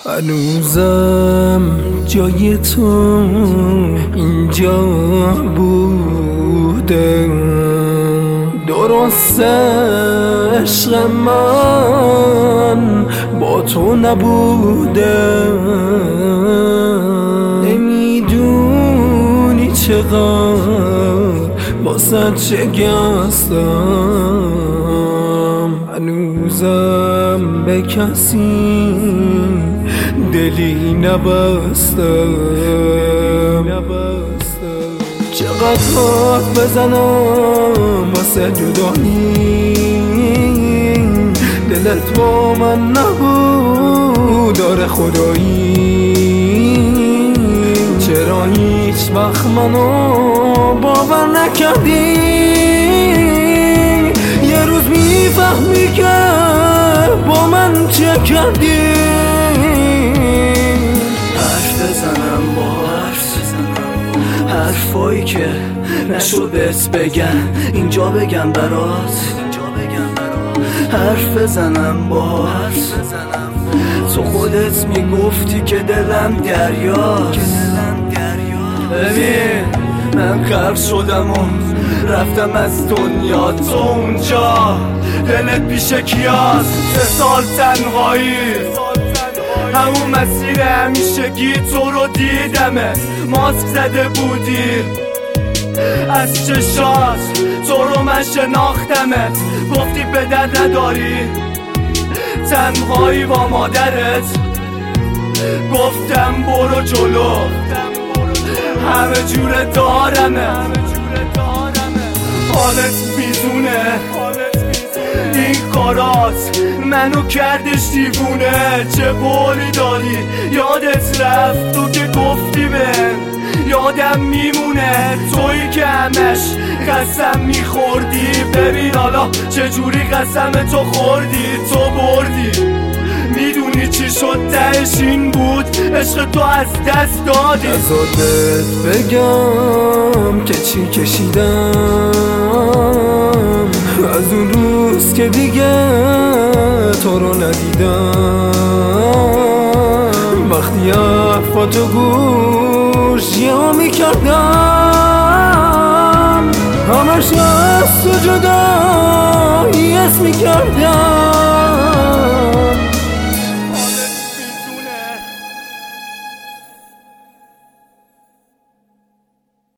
هنوزم جای تو اینجا بوده، درست عشق من با تو نبوده. نمیدونی چقدر واسه شکستم، هنوزم به کسی دلی نبستم. چقدر حرف بزنم واسه جدایی، دلت با من نبود داره خدایی. چرا هیچ وقت منو باور نکردی؟ یه روز میفهمی که با من چه کردی. حرف بزنم با حرفایی که نشد بهت بگم، اینجا بگم برات. حرف بزنم با تو خودت میگفتی که دلم دریاست. ببین من غرق شدم و رفتم از دنیا، تو اونجا دلت پیش کیاست؟ 3 سال تنهایی، همون مسیر همیشگی تو رو دیدمه. ماسک زده بودی از چشات، تو رو من شناختمت. گفتی به درد نداری، تنهایی با مادرت. گفتم برو جلو، همه جوره دارمه. حالت میزونه، این کارات منو کردش دیوونه. چه بولی داری، یادت رفت تو که گفتی من، یادم میمونه تویی که همش قسم میخوردی. ببین حالا چجوری قسم تو خوردی، تو بردی. میدونی چی شد تهش این بود، عشق تو از دست دادی. نزادت بگم که چی کشیدم از اون روز که دیگه تو رو ندیدم. وقتی حرفاتو گوش یا میکردم، همش از تو جدایی اسم میکردم.